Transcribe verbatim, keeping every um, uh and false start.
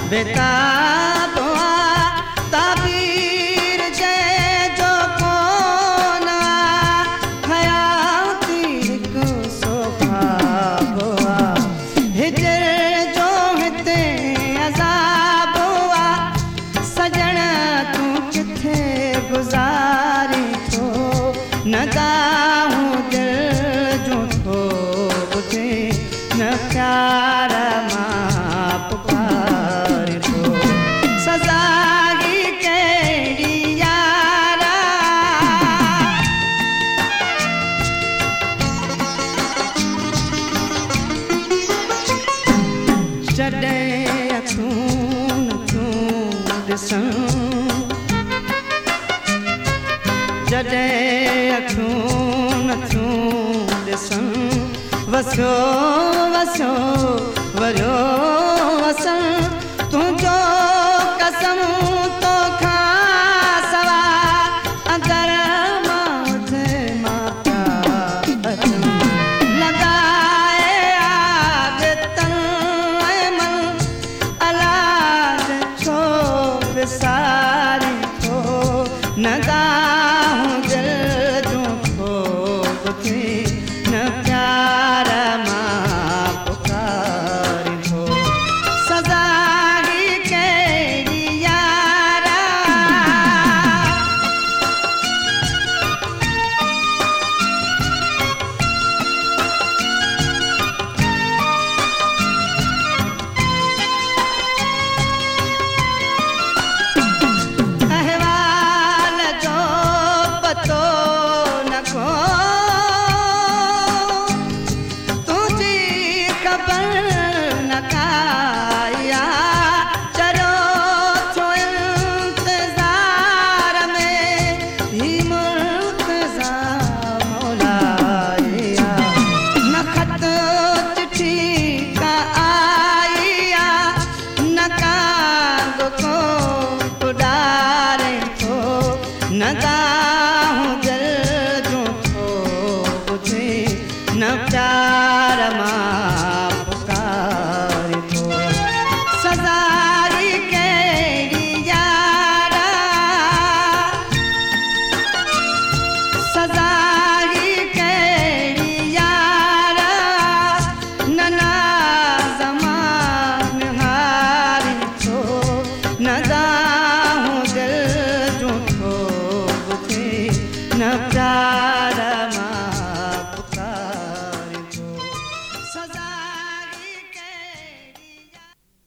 बेताब ताबीर जंहिं जो कोन हयाती हिकु सोभाब हिजर जो हिते अज़ाब सजण तूं किथे गुज़ारी थो न गाहूं दिल जो थो ॿुधे न प्यार मां पुकारी थो सज़ा ही कहिड़ी यारा जॾहिं अखियूं नथियूं ॾिसण जॾहिं अखियूं नथियूं ॾिसण वसियो वसियो वरियो वसन तुंहिंजो कसम तोखां सवा अगर मां उथे मां पिया अचनि लॻाए आग तन ऐं मन अलाज छो विसारी थो न गाहूं दिल जो थो ॿुधे न प्यार मां पुकारी थो सज़ा ही कहिड़ी यारा अहवाल जो पतो न को तुझी ख़बर न काया चलो थो इंतज़ार में ही मुर्तज़ा मौलाया न ख़त चिठी का आया न काग को उॾारे थो न गाहूं दिल जो थो ॿुधे न प्यार